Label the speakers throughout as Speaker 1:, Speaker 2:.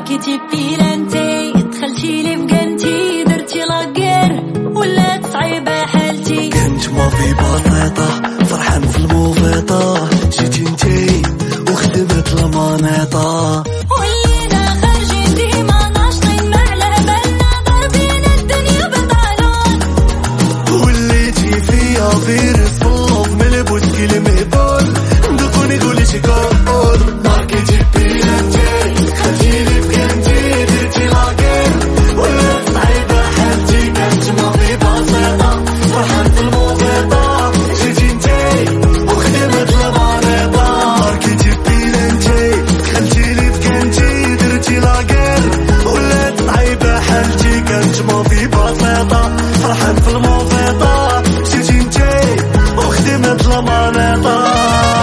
Speaker 1: ماركتي بيلانتي دخلتي لي بقنتي درتي لاكير ولات صعيبة حالتي.
Speaker 2: كنت ما في بسيطة فرحان في الموفيطة جيتي انتي وخدمت المانيطة
Speaker 1: ولينا خارجين ديما ناشطين ما على بالنا ضاربين الدنيا بطالون.
Speaker 2: وليتي فيا فيروس في اللوف ملبوس كيلي مهبول ندقوني قولي شي كول ماركتي بيلانتي دخلتي لي بقنتي درتي لاكير ولات صعيبة حالتي. كنت ما في بسيطة فرحان في الموفيطة جيتي انتي وخدمت المانيطة ماركتي بيلانتي دخلتي لي بقنتي درتي لاكير ولات صعيبة حالتي. كنت ما في بسيطة فرحان في الموفيطة جيتي انتي وخدمت المانيطة.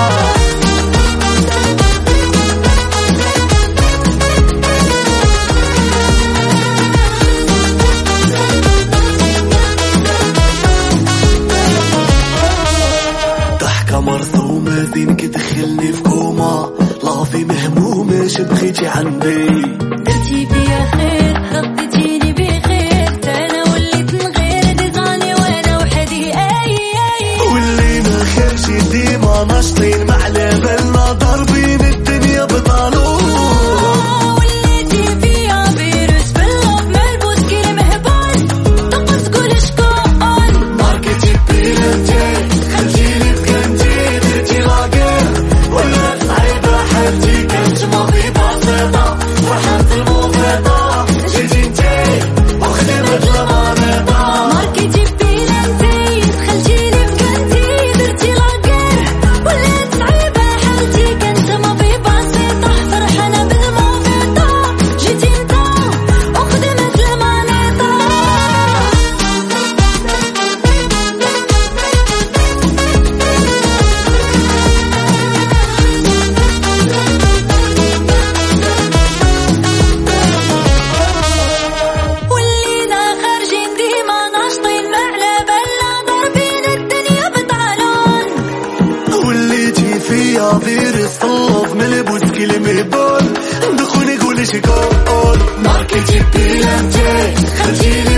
Speaker 2: ضحكة مرسومة فين كتدخلني في كوما لافي مهمومة شبغيتي عندي
Speaker 1: درتي فيا خير رديتيني بخير انا وليت نغير ديزاني وانا وحدي
Speaker 2: ولينا خارجي ديما ناشطين ما على بالنا ضاربين الدنيا بطالون.
Speaker 1: وليتي فيا فيروس في اللوف ملبوس كيلي مهبول تقص كل شكون
Speaker 2: ماركتي بيلانتي دخلتي لي بقنتي درتي لاكير ولات صعيبة حالتي. كنت ما في بسيطة فرحان في الموفيطة جيتي انتي وخدمت المانيطة
Speaker 1: ماركتي بيلانتي دخلتي لي بقنتي درتي لاكير ولات صعيبة حالتي. كنت ما في بسيطة فرحانة بالموفيطة جيتي انت وخدمت المانيطة. ولينا خارجين ديما ناشطين ما على بالنا ضاربين الدنيا بطالون.
Speaker 2: وليتي فيا فيروس في اللوف ملبوس كيلي مهبول ندخوني قولي شي كول ماركتي بيلانتي دخلتي لي